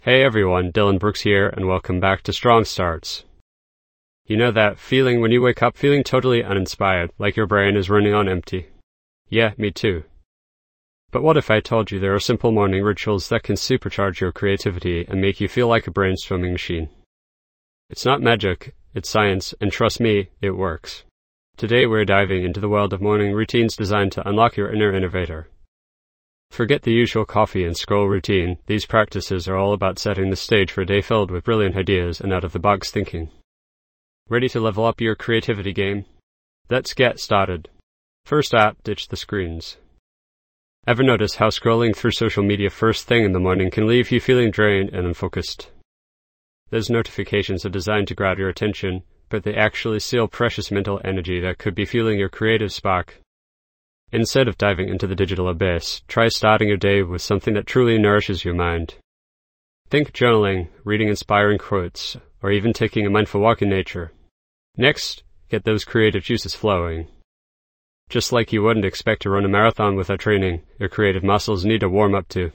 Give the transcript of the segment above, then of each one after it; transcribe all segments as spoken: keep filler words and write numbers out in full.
Hey everyone, Dylan Brooks here, and welcome back to Strong Starts. You know that feeling when you wake up feeling totally uninspired, like your brain is running on empty? Yeah, me too. But what if I told you there are simple morning rituals that can supercharge your creativity and make you feel like a brainstorming machine? It's not magic, it's science, and trust me, it works. Today we're diving into the world of morning routines designed to unlock your inner innovator. Forget the usual coffee and scroll routine. These practices are all about setting the stage for a day filled with brilliant ideas and out-of-the-box thinking. Ready to level up your creativity game? Let's get started. First up, ditch the screens. Ever notice how scrolling through social media first thing in the morning can leave you feeling drained and unfocused? Those notifications are designed to grab your attention, but they actually steal precious mental energy that could be fueling your creative spark. Instead of diving into the digital abyss, try starting your day with something that truly nourishes your mind. Think journaling, reading inspiring quotes, or even taking a mindful walk in nature. Next, get those creative juices flowing. Just like you wouldn't expect to run a marathon without training, your creative muscles need a warm-up too.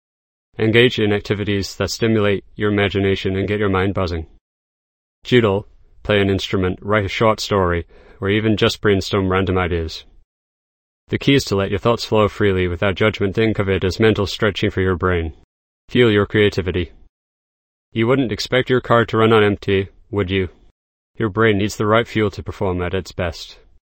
Engage in activities that stimulate your imagination and get your mind buzzing. Doodle, play an instrument, write a short story, or even just brainstorm random ideas. The key is to let your thoughts flow freely without judgment. Think of it as mental stretching for your brain. Fuel your creativity. You wouldn't expect your car to run on empty, would you? Your brain needs the right fuel to perform at its best.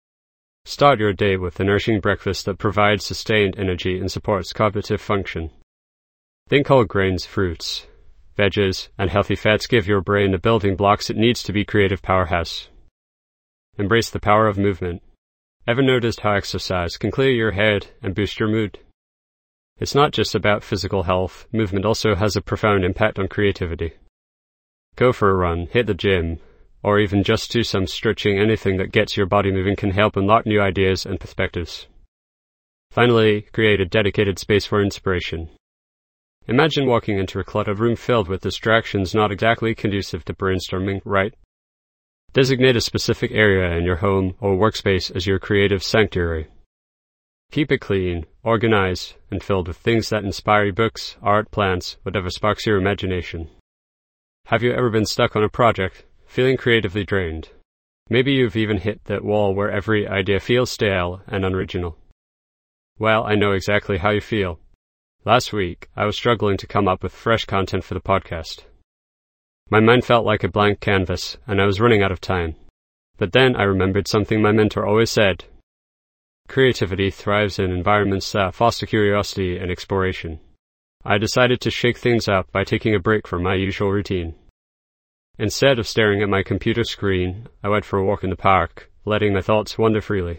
Start your day with a nourishing breakfast that provides sustained energy and supports cognitive function. Think whole grains, fruits, veggies, and healthy fats give your brain the building blocks it needs to be a creative powerhouse. Embrace the power of movement. Ever noticed how exercise can clear your head and boost your mood? It's not just about physical health, movement also has a profound impact on creativity. Go for a run, hit the gym, or even just do some stretching. Anything that gets your body moving can help unlock new ideas and perspectives. Finally, create a dedicated space for inspiration. Imagine walking into a cluttered room filled with distractions not exactly conducive to brainstorming, right? Designate a specific area in your home or workspace as your creative sanctuary. Keep it clean, organized, and filled with things that inspire you: books, art, plants, whatever sparks your imagination. Have you ever been stuck on a project, feeling creatively drained? Maybe you've even hit that wall where every idea feels stale and unoriginal. Well, I know exactly how you feel. Last week, I was struggling to come up with fresh content for the podcast. My mind felt like a blank canvas, and I was running out of time. But then I remembered something my mentor always said. Creativity thrives in environments that foster curiosity and exploration. I decided to shake things up by taking a break from my usual routine. Instead of staring at my computer screen, I went for a walk in the park, letting my thoughts wander freely.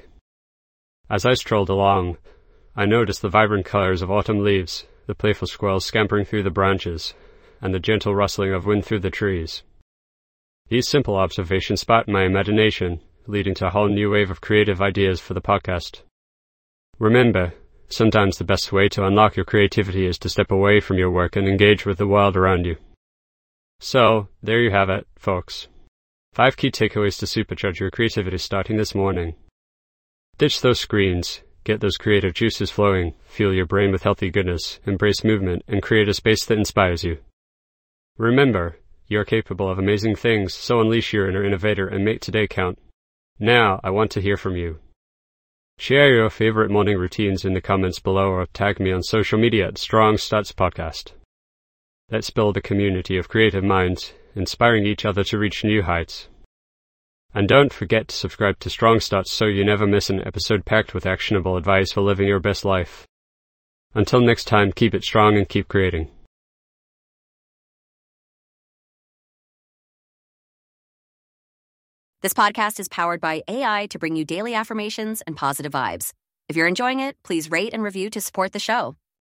As I strolled along, I noticed the vibrant colors of autumn leaves, the playful squirrels scampering through the branches, and the gentle rustling of wind through the trees. These simple observations sparked my imagination, leading to a whole new wave of creative ideas for the podcast. Remember, sometimes the best way to unlock your creativity is to step away from your work and engage with the world around you. So, there you have it, folks. Five key takeaways to supercharge your creativity starting this morning. Ditch those screens, get those creative juices flowing, fuel your brain with healthy goodness, embrace movement, and create a space that inspires you. Remember, you're capable of amazing things, so unleash your inner innovator and make today count. Now, I want to hear from you. Share your favorite morning routines in the comments below or tag me on social media at Strong Starts Podcast. Let's build a community of creative minds, inspiring each other to reach new heights. And don't forget to subscribe to Strong Starts so you never miss an episode packed with actionable advice for living your best life. Until next time, keep it strong and keep creating. This podcast is powered by A I to bring you daily affirmations and positive vibes. If you're enjoying it, please rate and review to support the show.